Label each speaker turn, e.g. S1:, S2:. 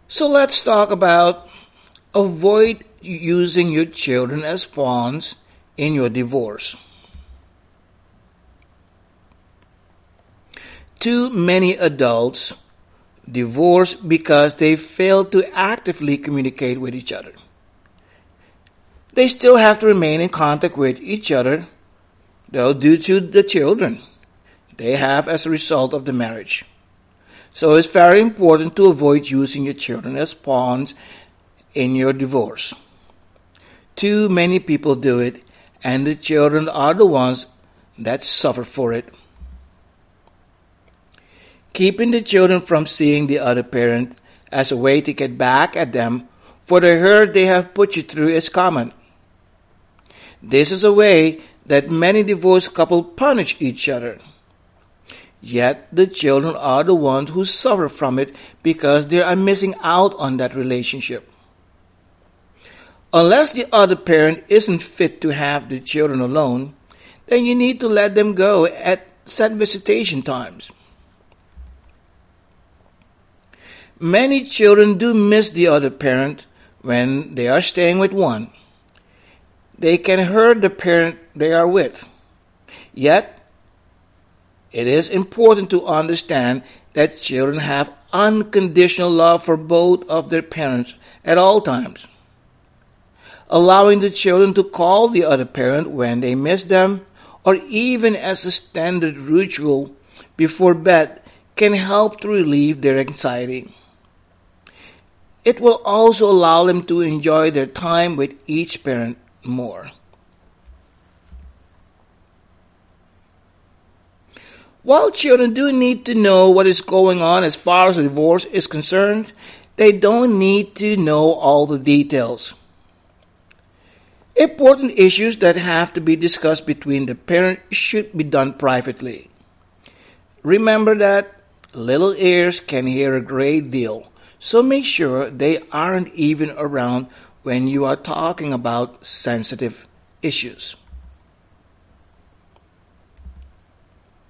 S1: So let's talk about avoid using your children as pawns in your divorce. Too many adults divorce because they fail to actively communicate with each other. They still have to remain in contact with each other, though, due to the children they have as a result of the marriage. So it's very important to avoid using your children as pawns in your divorce. Too many people do it, and the children are the ones that suffer for it. Keeping the children from seeing the other parent as a way to get back at them for the hurt they have put you through is common. This is a way that many divorced couples punish each other. Yet the children are the ones who suffer from it because they are missing out on that relationship. Unless the other parent isn't fit to have the children alone, then you need to let them go at set visitation times. Many children do miss the other parent when they are staying with one. They can hurt the parent they are with. Yet, it is important to understand that children have unconditional love for both of their parents at all times. Allowing the children to call the other parent when they miss them, or even as a standard ritual before bed, can help to relieve their anxiety. It will also allow them to enjoy their time with each parent more. While children do need to know what is going on as far as the divorce is concerned, they don't need to know all the details. Important issues that have to be discussed between the parents should be done privately. Remember that little ears can hear a great deal, so make sure they aren't even around when you are talking about sensitive issues.